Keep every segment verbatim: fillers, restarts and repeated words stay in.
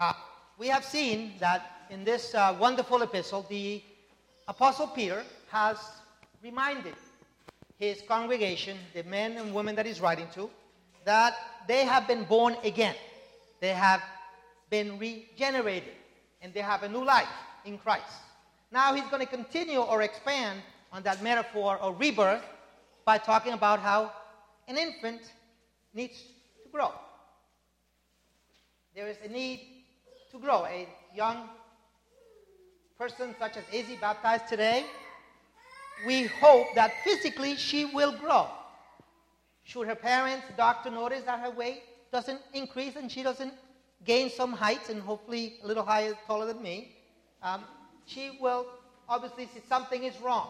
Uh, we have seen that in this uh, wonderful epistle, the Apostle Peter has reminded his congregation, the men and women that he's writing to, that they have been born again. They have been regenerated, and they have a new life in Christ. Now he's going to continue or expand on that metaphor of rebirth by talking about how an infant needs to grow. There is a need to grow. A young person such as Izzy baptized today, we hope that physically she will grow. Should her parents, the doctor, notice that her weight doesn't increase and she doesn't gain some height and hopefully a little higher, taller than me, um, she will obviously see something is wrong.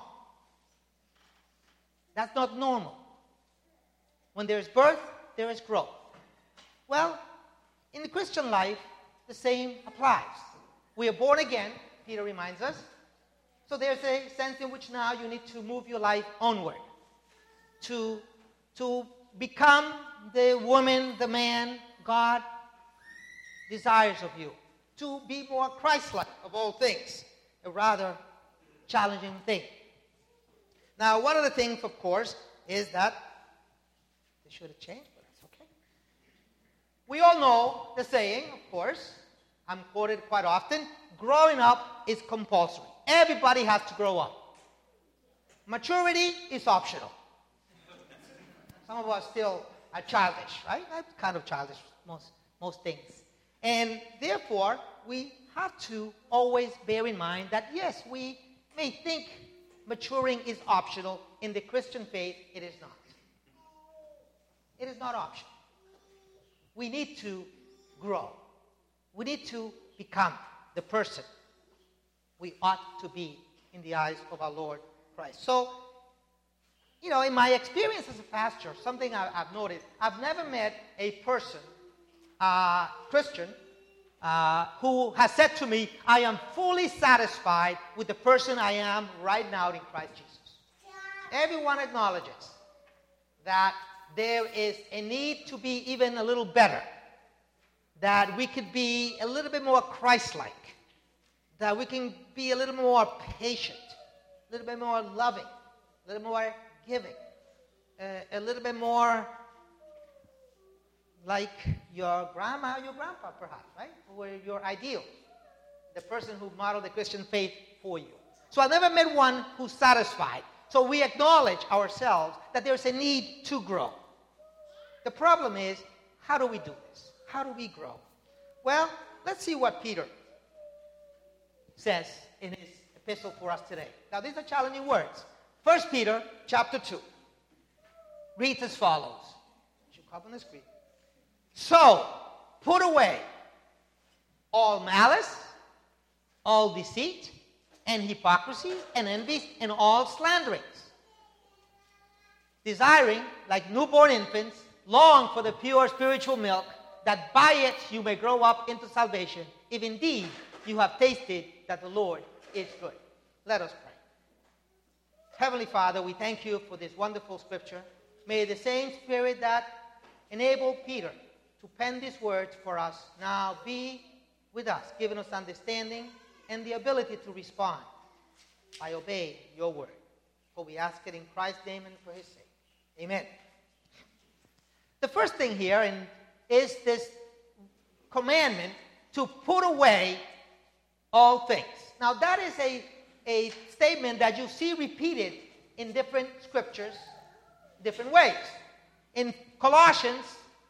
That's not normal. When there is birth, there is growth. Well, in the Christian life, the same applies. We are born again, Peter reminds us. So there's a sense in which now you need to move your life onward. To, to become the woman, the man God desires of you. To be more Christ-like of all things. A rather challenging thing. Now, one of the things, of course, is that they should have changed, but that's okay. We all know the saying, of course, I'm quoted quite often, growing up is compulsory. Everybody has to grow up. Maturity is optional. Some of us still are childish, right? I'm kind of childish, most, most things. And therefore, we have to always bear in mind that, yes, we may think maturing is optional. In the Christian faith, it is not. It is not optional. We need to grow. We need to become the person we ought to be in the eyes of our Lord Christ. So, you know, in my experience as a pastor, something I, I've noticed, I've never met a person, uh, Christian, Uh, who has said to me, I am fully satisfied with the person I am right now in Christ Jesus. Everyone acknowledges that there is a need to be even a little better, that we could be a little bit more Christ-like, that we can be a little more patient, a little bit more loving, a little more giving, uh, a little bit more like your grandma or your grandpa, perhaps, right? Or your ideal, the person who modeled the Christian faith for you. So I've never met one who's satisfied. So we acknowledge ourselves that there's a need to grow. The problem is, how do we do this? How do we grow? Well, let's see what Peter says in his epistle for us today. Now, these are challenging words. First Peter chapter two reads as follows. It should come on the screen. So, put away all malice, all deceit, and hypocrisy, and envy, and all slanderings. Desiring, like newborn infants, long for the pure spiritual milk, that by it you may grow up into salvation, if indeed you have tasted that the Lord is good. Let us pray. Heavenly Father, we thank you for this wonderful scripture. May the same Spirit that enabled Peter to pen these words for us now be with us, giving us understanding and the ability to respond by obeying your word. For we ask it in Christ's name and for his sake. Amen. The first thing here in, is this commandment to put away all things. Now that is a, a statement that you see repeated in different scriptures, different ways. In Colossians,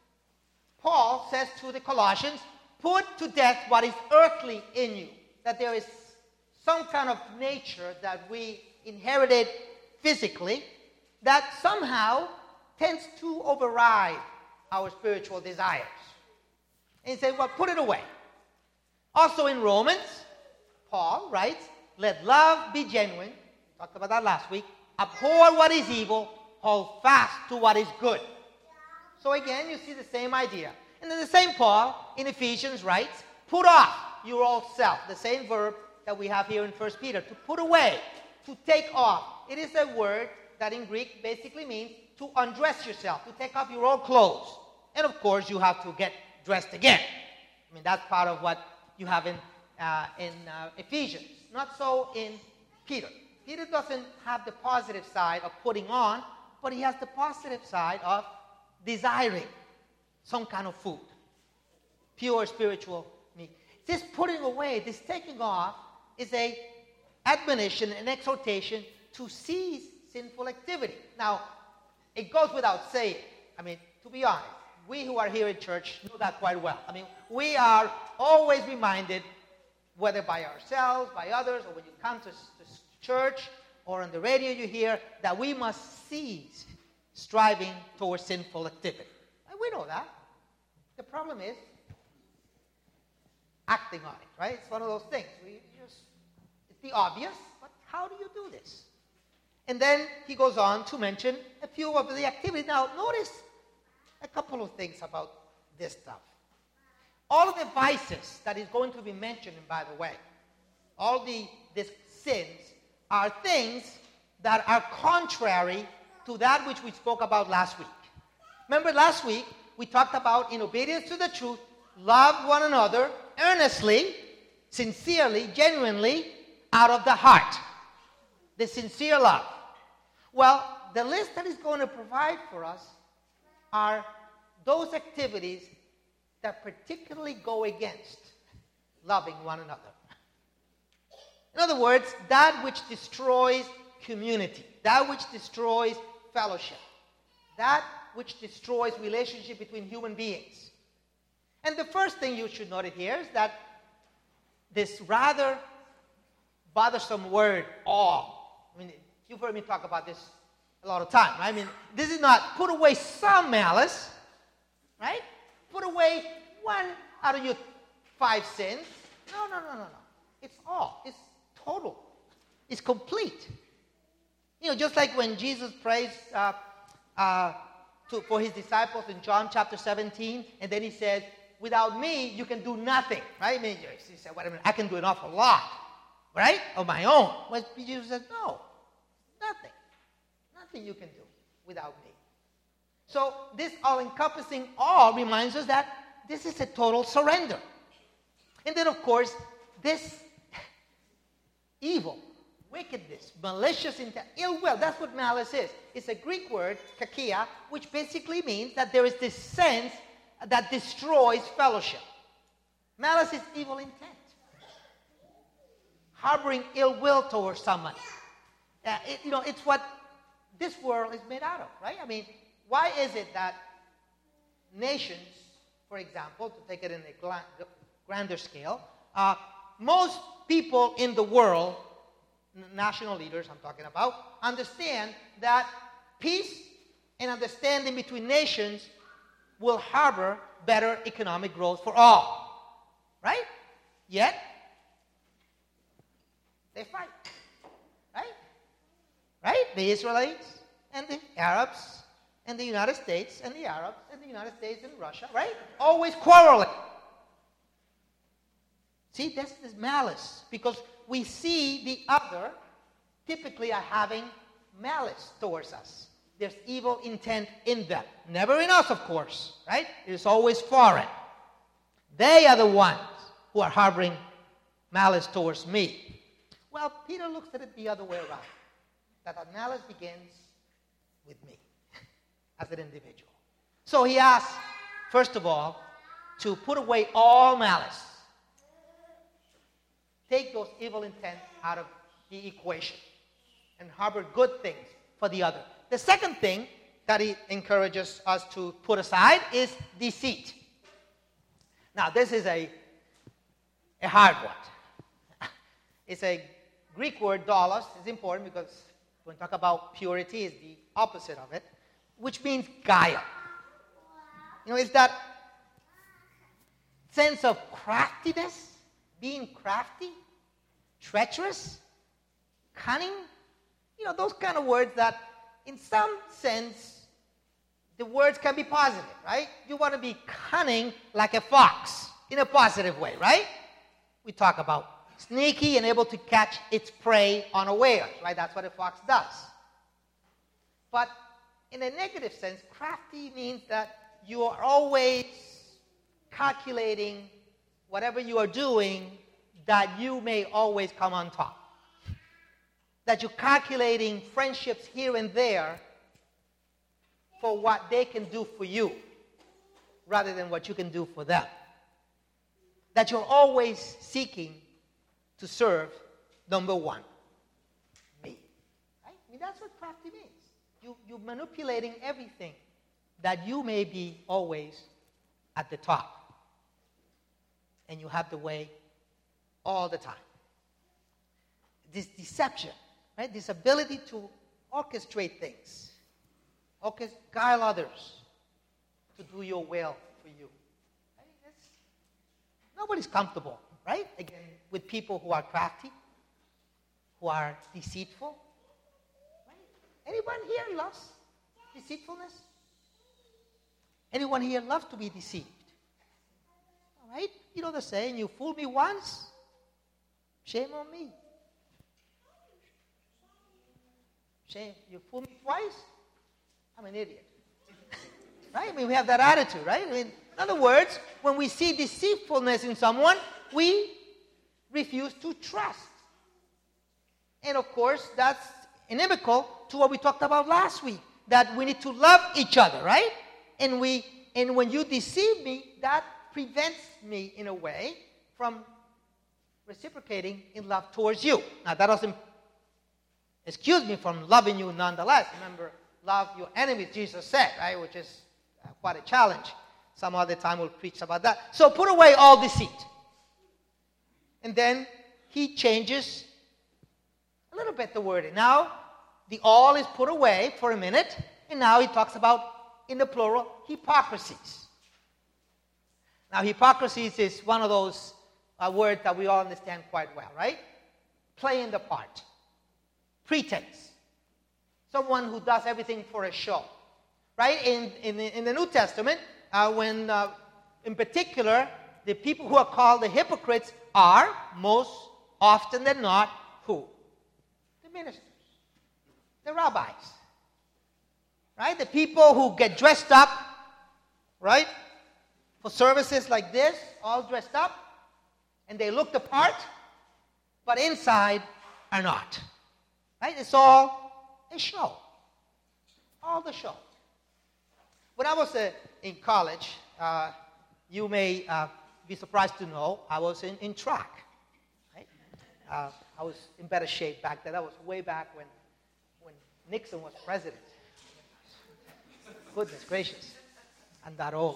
Paul says to the Colossians, put to death what is earthly in you. That there is some kind of nature that we inherited physically that somehow tends to override our spiritual desires. And he said, well, put it away. Also in Romans, Paul writes, let love be genuine. We talked about that last week. Abhor what is evil. Hold fast to what is good. So again, you see the same idea. And then the same Paul in Ephesians writes, put off your old self. The same verb that we have here in First Peter. To put away, to take off. It is a word that in Greek basically means to undress yourself, to take off your old clothes. And of course, you have to get dressed again. I mean, that's part of what you have in, uh, in uh, Ephesians. Not so in Peter. Peter doesn't have the positive side of putting on, but he has the positive side of desiring some kind of food. Pure spiritual meat. This putting away, this taking off, is a admonition, an exhortation to cease sinful activity. Now, it goes without saying. I mean, to be honest, we who are here in church know that quite well. I mean, we are always reminded, whether by ourselves, by others, or when you come to, to church or on the radio you hear, that we must cease striving towards sinful activity. And we know that. The problem is acting on it, right? It's one of those things. We just, it's the obvious, but how do you do this? And then he goes on to mention a few of the activities. Now, notice a couple of things about this stuff. All of the vices that is going to be mentioned, by the way, all the these sins are things that are contrary to that which we spoke about last week. Remember last week, we talked about, in obedience to the truth, love one another earnestly, sincerely, genuinely, out of the heart. The sincere love. Well, the list that is going to provide for us are those activities that particularly go against loving one another. In other words, that which destroys community, that which destroys fellowship, that which destroys relationship between human beings. And the first thing you should note here is that this rather bothersome word, all. I mean, you've heard me talk about this a lot of time, right? I mean, this is not put away some malice, right? Put away one out of your five sins. No, no, no, no, no. It's all. It's total. It's complete. You know, just like when Jesus prays uh, uh, to, for his disciples in John chapter seventeen, and then he says, without me, you can do nothing, right? I mean, he said, wait a minute, I can do an awful lot, right, of my own. Well, Jesus said, no, nothing. Nothing you can do without me. So this all-encompassing all reminds us that this is a total surrender. And then, of course, this evil, wickedness, malicious intent, ill will, that's what malice is. It's a Greek word, kakia, which basically means that there is this sense that destroys fellowship. Malice is evil intent. Harboring ill will towards someone. Uh, it, you know, it's what this world is made out of, right? I mean, why is it that nations, for example, to take it in a gla- grander scale, uh, most people in the world, n- national leaders I'm talking about, understand that peace and understanding between nations will harbor better economic growth for all, right? Yet, they fight, right? Right? The Israelites and the Arabs and the United States and the Arabs and the United States and Russia, right? Always quarreling. See, this is malice because we see the other typically are having malice towards us. There's evil intent in them. Never in us, of course, right? It is always foreign. They are the ones who are harboring malice towards me. Well, Peter looks at it the other way around. That the malice begins with me as an individual. So he asks, first of all, to put away all malice. Take those evil intent out of the equation and harbor good things for the other. The second thing that he encourages us to put aside is deceit. Now, this is a, a hard one. It's a Greek word, doulos. It's important because when we talk about purity, it's the opposite of it, which means guile. You know, it's that sense of craftiness, being crafty, treacherous, cunning. You know, those kind of words that in some sense, the words can be positive, right? You want to be cunning like a fox in a positive way, right? We talk about sneaky and able to catch its prey unawares, right? That's what a fox does. But in a negative sense, crafty means that you are always calculating whatever you are doing, that you may always come on top. That you're calculating friendships here and there for what they can do for you rather than what you can do for them. That you're always seeking to serve number one, me. Right? I mean, that's what crafty means. You, you're manipulating everything that you may be always at the top. And you have the way all the time. This deception, right? This ability to orchestrate things, orchest- guile others to do your will for you. Right? It's, nobody's comfortable, right? Again, with people who are crafty, who are deceitful. Right? Anyone here loves deceitfulness? Anyone here loves to be deceived? All right? You know the saying, you fool me once, shame on me. Shame, you fool me twice, I'm an idiot. Right? I mean, we have that attitude, right? I mean, in other words, when we see deceitfulness in someone, we refuse to trust. And of course, that's inimical to what we talked about last week, that we need to love each other, right? And we, and when you deceive me, that prevents me, in a way, from reciprocating in love towards you. Now, that doesn't excuse me from loving you nonetheless. Remember, love your enemies, Jesus said, right? Which is uh, quite a challenge. Some other time we'll preach about that. So put away all deceit. And then he changes a little bit the wording. Now, the all is put away for a minute, and now he talks about, in the plural, hypocrisies. Now, hypocrisies is one of those uh, words that we all understand quite well, right? Playing the part. Pretense. Someone who does everything for a show. Right? In, in, the, in the New Testament, uh, when, uh, in particular, the people who are called the hypocrites are, most often than not, who? The ministers. The rabbis. Right? The people who get dressed up, right? For services like this, all dressed up, and they look the part, but inside are not. Right? It's all a show. All the show. When I was uh, in college, uh, you may uh, be surprised to know I was in, in track. Right? Uh, I was in better shape back then. That was way back when, when Nixon was president. Goodness gracious. I'm that old.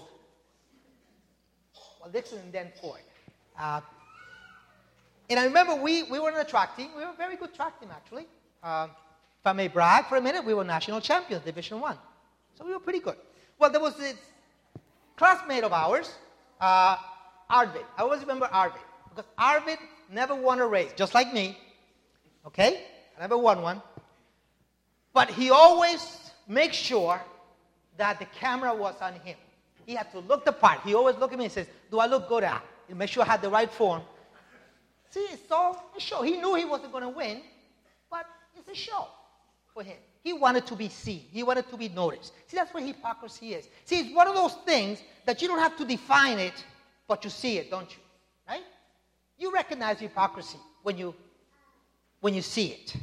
Well, Nixon and then Ford. Uh, and I remember we, we were in a track team. We were a very good track team, actually. Uh, if I may brag for a minute, we were national champions, Division One. So we were pretty good. Well, there was this classmate of ours, uh, Arvid. I always remember Arvid, because Arvid never won a race, just like me. Okay? I never won one. But he always makes sure that the camera was on him. He had to look the part. He always looked at me and says, do I look good at? He make sure I had the right form. See, it's all a show. He knew he wasn't going to win, but it's a show for him. He wanted to be seen. He wanted to be noticed. See, that's what hypocrisy is. See, it's one of those things that you don't have to define it, but you see it, don't you? Right? You recognize hypocrisy when you, when you see it.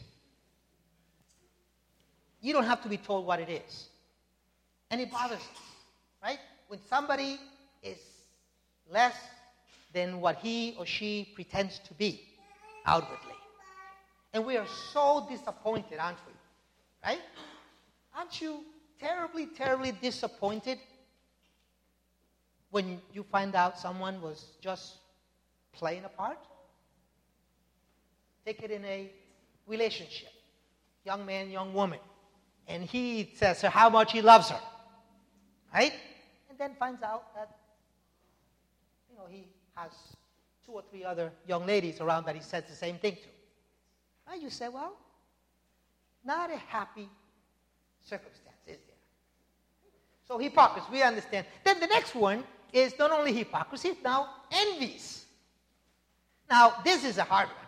You don't have to be told what it is. And it bothers us, right? When somebody is less than what he or she pretends to be outwardly. And we are so disappointed, aren't we? Right? Aren't you terribly, terribly disappointed when you find out someone was just playing a part? Take it in a relationship. Young man, young woman. And he says her how much he loves her. Right? And then finds out that, you know, he has two or three other young ladies around that he says the same thing to. Right? You say, well, not a happy circumstance, is there? So hypocrisy, we understand. Then the next one is not only hypocrisy, it's now envies. Now, this is a hard one.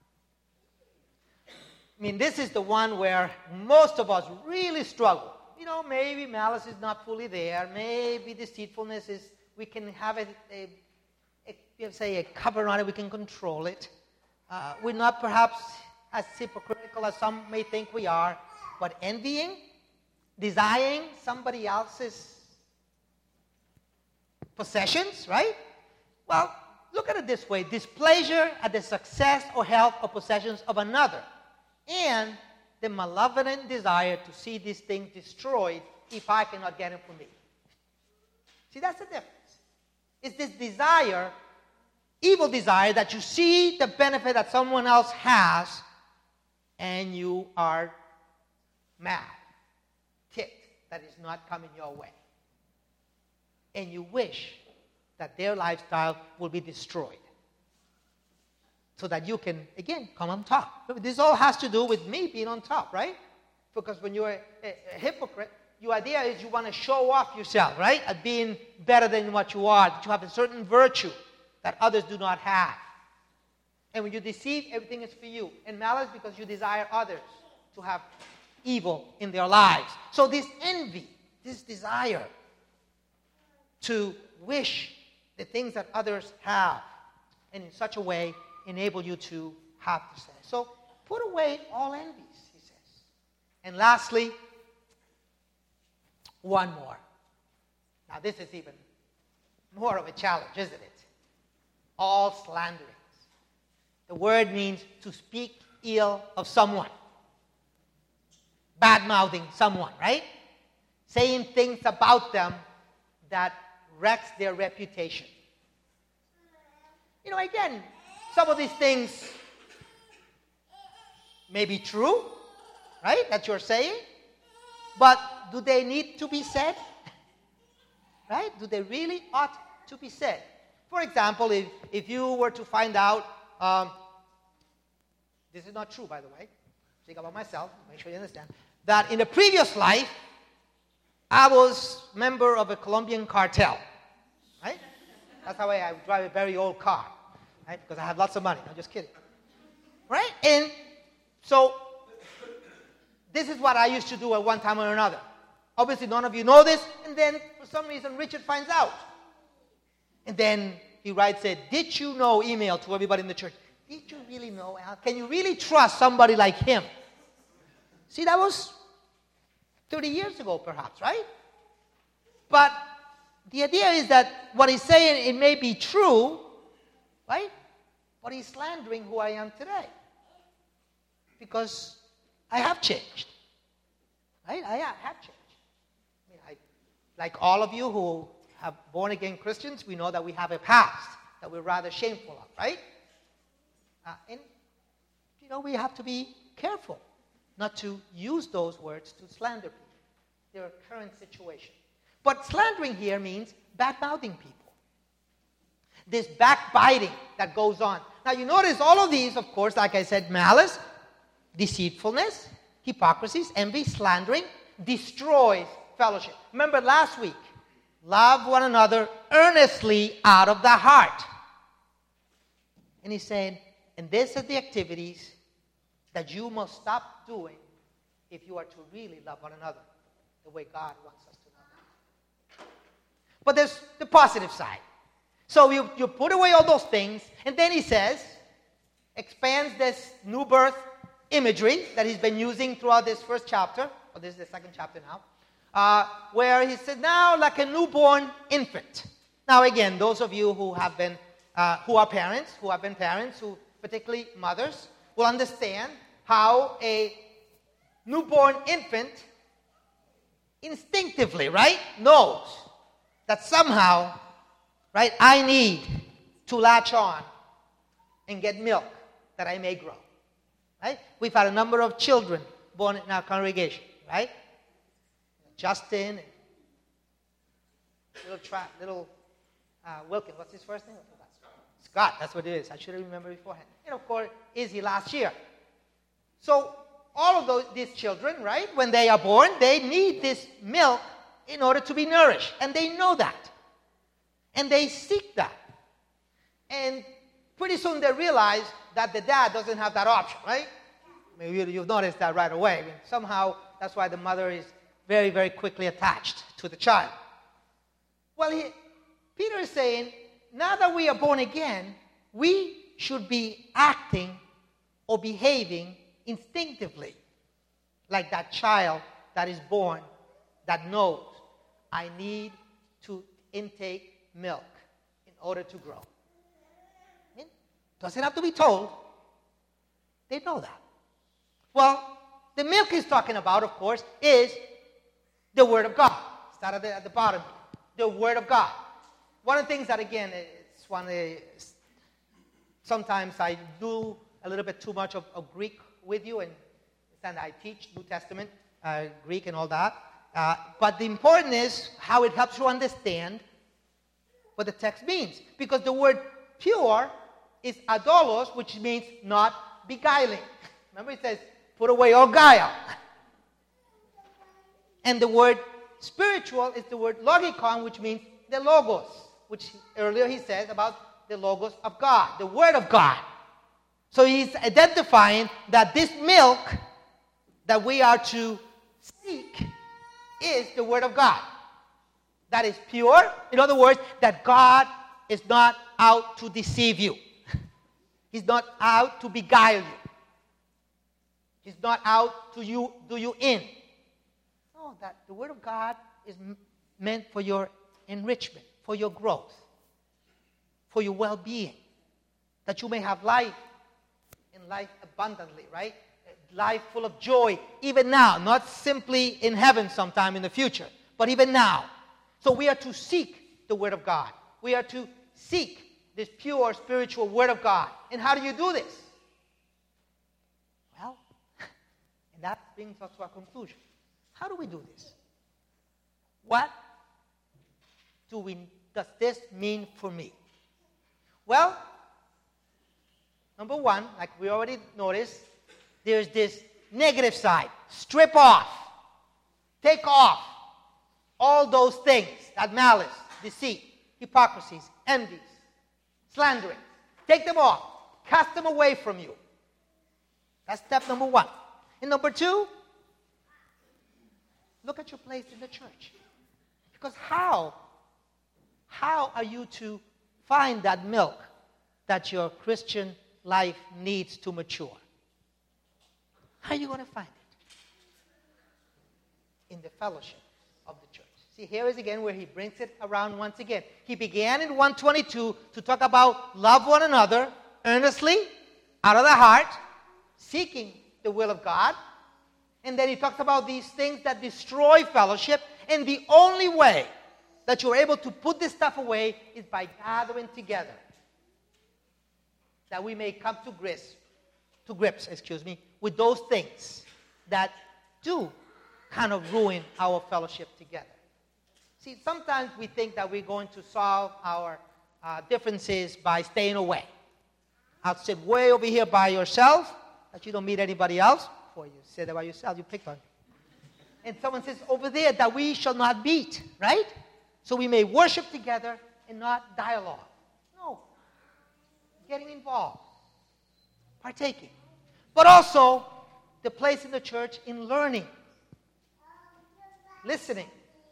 I mean, this is the one where most of us really struggle. You know, maybe malice is not fully there. Maybe deceitfulness is, we can have a, a, a we have, say, a cover on it. We can control it. Uh, we're not perhaps as hypocritical as some may think we are, but envying, desiring somebody else's possessions, right? Well, look at it this way. Displeasure at the success or health or possessions of another, and the malevolent desire to see these things destroyed if I cannot get them for me. See, that's the difference. It's this desire, evil desire, that you see the benefit that someone else has, and you are mad, ticked that it's not coming your way. And you wish that their lifestyle will be destroyed so that you can, again, come on top. This all has to do with me being on top, right? Because when you're a, a, a hypocrite, your idea is you want to show off yourself, right? At being better than what you are, that you have a certain virtue that others do not have. And when you deceive, everything is for you. And malice because you desire others to have evil in their lives. So this envy, this desire to wish the things that others have, and in such a way enable you to have to say. So put away all envies, he says. And lastly, one more. Now this is even more of a challenge, isn't it? All slanderings. The word means to speak ill of someone. Bad-mouthing someone, right? Saying things about them that wrecks their reputation. You know, again, some of these things may be true, right, that you're saying, but do they need to be said? Right? Do they really ought to be said? For example, if, if you were to find out, um, this is not true, by the way, think about myself, make sure you understand, that in a previous life, I was a member of a Colombian cartel, right? That's how I, I drive a very old car, right? Because I have lots of money. I'm just kidding, right? And so this is what I used to do at one time or another. Obviously, none of you know this, and then for some reason, Richard finds out. And then he writes a "Did you know?" email to everybody in the church. Did you really know, Al? Can you really trust somebody like him? See, that was thirty years ago, perhaps, right? But the idea is that what he's saying, it may be true, right? But he's slandering who I am today. Because I have changed. Right? I have changed. I mean, I, like all of you who have born-again Christians, we know that we have a past that we're rather shameful of, right? Uh, and, you know, we have to be careful not to use those words to slander people, their current situation. But slandering here means bad-mouthing people. This backbiting that goes on. Now, you notice all of these, of course, like I said, malice, deceitfulness, hypocrisies, envy, slandering, destroys fellowship. Remember last week, love one another earnestly out of the heart. And he's saying, and these are the activities that you must stop doing if you are to really love one another the way God wants us to love. But there's the positive side. So you, you put away all those things, and then he says, expands this new birth imagery that he's been using throughout this first chapter, or this is the second chapter now, uh, where he said, now like a newborn infant. Now again, those of you who have been, uh, who are parents, who have been parents, who particularly mothers, will understand how a newborn infant instinctively, right, knows that somehow, right, I need to latch on and get milk that I may grow. Right? We've had a number of children born in our congregation, right? Justin, and little tra- little uh, Wilkins, what's his first name? Scott, that's what it is. I should have remembered beforehand. And of course, Izzy last year. So all of those these children, right, when they are born, they need this milk in order to be nourished. And they know that. And they seek that. And pretty soon they realize that the dad doesn't have that option, right? I mean, you, you've noticed that right away. I mean, somehow, that's why the mother is very, very quickly attached to the child. Well, he, Peter is saying, now that we are born again, we should be acting or behaving instinctively, like that child that is born that knows, I need to intake milk in order to grow. It doesn't have to be told. They know that. Well, the milk he's talking about, of course, is the Word of God. Start at the, at the bottom. The Word of God. One of the things that, again, it's one. It's, sometimes I do a little bit too much of, of Greek with you, and, and I teach New Testament uh, Greek and all that. Uh, but the important is how it helps you understand what the text means. Because the word pure is adolos, which means not beguiling. Remember it says, put away all guile. And the word spiritual is the word logikon, which means the logos, which earlier he said about the logos of God, the Word of God. So he's identifying that this milk that we are to seek is the Word of God. That is pure. In other words, that God is not out to deceive you. He's not out to beguile you. He's not out to you, do you in. No, that the Word of God is m- meant for your enrichment, for your growth, for your well-being, that you may have life and life abundantly, right? Life full of joy, even now, not simply in heaven sometime in the future, but even now. So we are to seek the Word of God. We are to seek this pure spiritual Word of God. And how do you do this? Well, and that brings us to our conclusion. How do we do this? What do we, does this mean for me? Well, number one, like we already noticed, there's this negative side. Strip off. Take off all those things, that malice, deceit, hypocrisies, envies, slandering. Take them off. Cast them away from you. That's step number one. And number two, look at your place in the church. Because how, how are you to find that milk that your Christian life needs to mature? How are you going to find it? In the fellowship of the church. See, here is again where he brings it around once again. He began in one twenty-two to talk about love one another earnestly, out of the heart, seeking the will of God. And then he talks about these things that destroy fellowship. And the only way that you're able to put this stuff away is by gathering together. That we may come to grips, to grips, excuse me, with those things that do kind of ruin our fellowship together. See, sometimes we think that we're going to solve our uh, differences by staying away. I'll sit way over here by yourself, that you don't meet anybody else. Before you sit there by yourself, you pick one. And someone says over there that we shall not meet, right? So we may worship together and not dialogue. No. Getting involved. Partaking. But also, the place in the church in learning. Listening.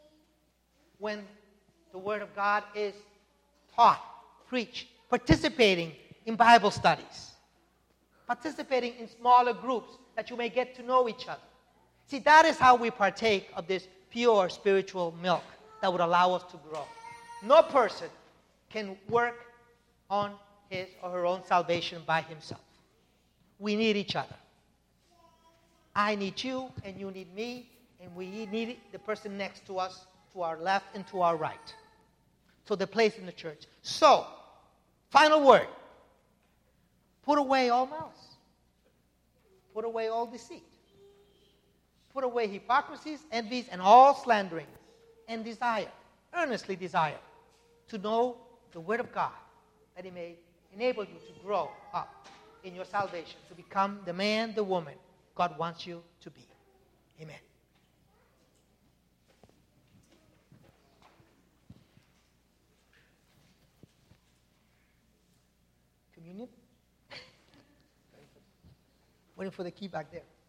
When the Word of God is taught, preached. Participating in Bible studies. Participating in smaller groups that you may get to know each other. See, that is how we partake of this pure spiritual milk that would allow us to grow. No person can work on his or her own salvation by himself. We need each other. I need you, and you need me, and we need the person next to us, to our left and to our right. So the place in the church. So, final word. Put away all malice. Put away all deceit. Put away hypocrisies, envies, and all slandering. And desire, earnestly desire, to know the Word of God, that it may enable you to grow up in your salvation, to become the man, the woman God wants you to be. Amen. Communion? Waiting for the key back there.